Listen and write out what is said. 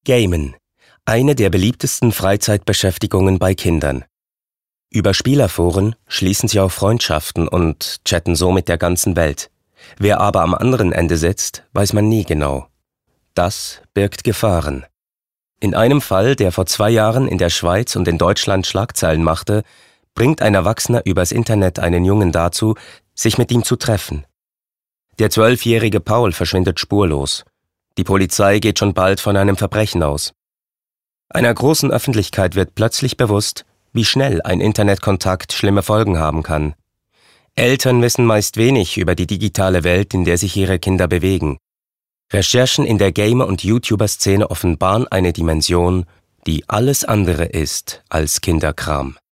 Gamen, eine der beliebtesten Freizeitbeschäftigungen bei Kindern. Über Spielerforen schließen sie auch Freundschaften und chatten so mit der ganzen Welt. Wer aber am anderen Ende sitzt, weiß man nie genau. Das birgt Gefahren. In einem Fall, der vor 2 Jahren in der Schweiz und in Deutschland Schlagzeilen machte, bringt ein Erwachsener übers Internet einen Jungen dazu, sich mit ihm zu treffen. Der 12-jährige Paul verschwindet spurlos. Die Polizei geht schon bald von einem Verbrechen aus. Einer großen Öffentlichkeit wird plötzlich bewusst, wie schnell ein Internetkontakt schlimme Folgen haben kann. Eltern wissen meist wenig über die digitale Welt, in der sich ihre Kinder bewegen. Recherchen in der Gamer- und YouTuber-Szene offenbaren eine Dimension, die alles andere ist als Kinderkram.